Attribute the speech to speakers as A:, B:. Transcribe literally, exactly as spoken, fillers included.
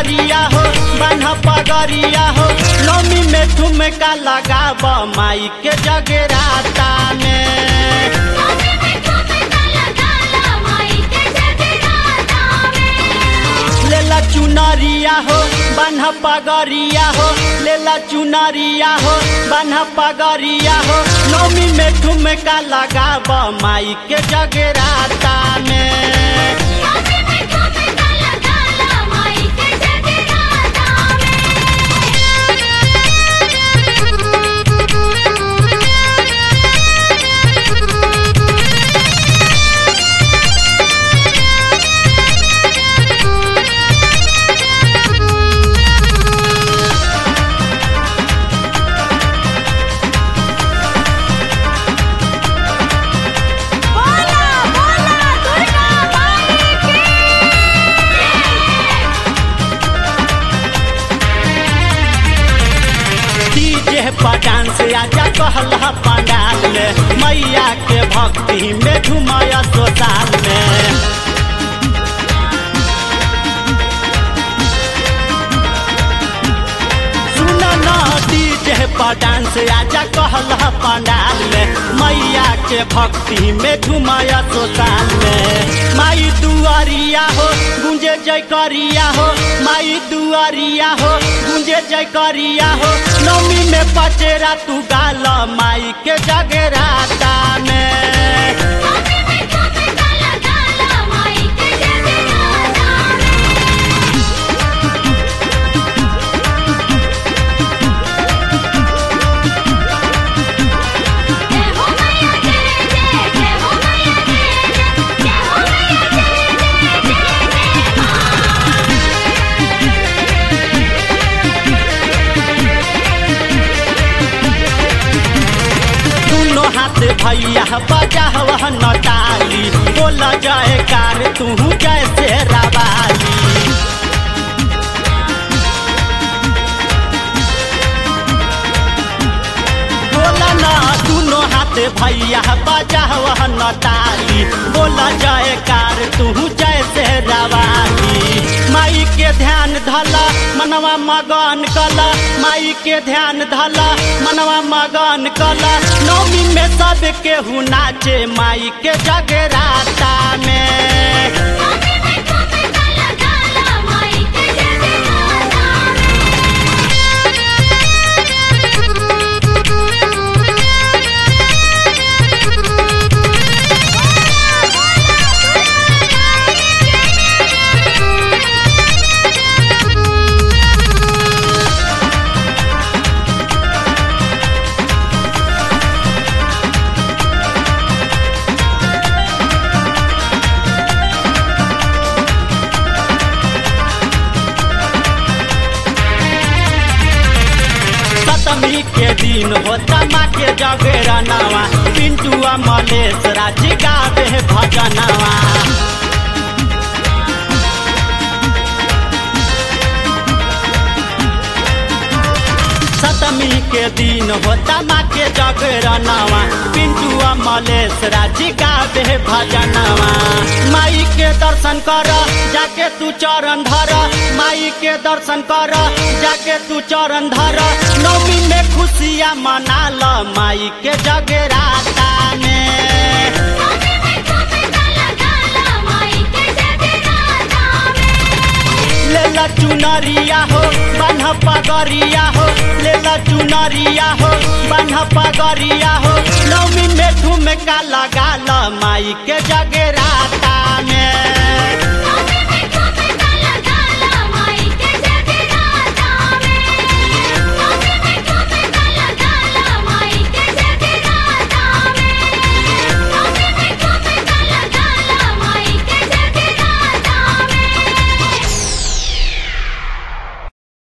A: चुनरिया हो बान्ह पगरिया हो नौमी में ठुमका लगाब माई के जगराता में लेला चुनरिया हो बान्ह पगरिया हो लेला चुनरिया हो बान्ह पगरिया हो नौमी में ठुमका लगाब माई के जगराता में डांस आजा कहला पंडाल में मैया के भक्ति में झुमाया सोसाल में सुन न डीजे पर डांस आजा कहला पंडाल में मैया के भक्ति में झुमाया सोसाल में माई दुआरिया हो गुंजे जय करिया हो माई दुआरिया हो गुंजे जय करिया हो नौमी में पचेरा तू गाल माई के जगराता में भैया बजा वह नटाली बोला जाए कार तू जैसे रवाली बोला ना दोनों हाथ भैया बजा वह नटाली बोला जाए कार तू जैसे रवाली माई के ध्यान धला मनवा मगन कला माई के ध्यान धला मनवा मगन कला नौमी में सब केहू नाचे माई के जगराता में सप्तमी के दिन होता माँ के जगरनवा पिंटुआ मलेश राज गावे भजनवा सप्तमी के दिन होता माँ के जगरनवा पिंटुआ मलेश राज गावे भजनवा माई के दर्शन कर जाके तू चरण धर माई के दर्शन कर जाके तू चरण धर नौमी में खुशियाँ मना ल माई के जगराता में लेला चुनरिया हो बान्ह पगरिया हो लेला चुनरिया हो बान्ह पगरिया हो नौमी में ठुमका लगा ल माई के जगराता में।